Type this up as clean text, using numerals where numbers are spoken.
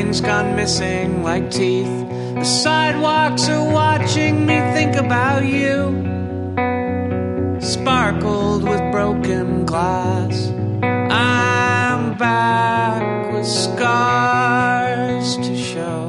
Everything's gone missing like teeth. The sidewalks are watching me think about you. Sparkled with broken glass. I'm back with scars to show.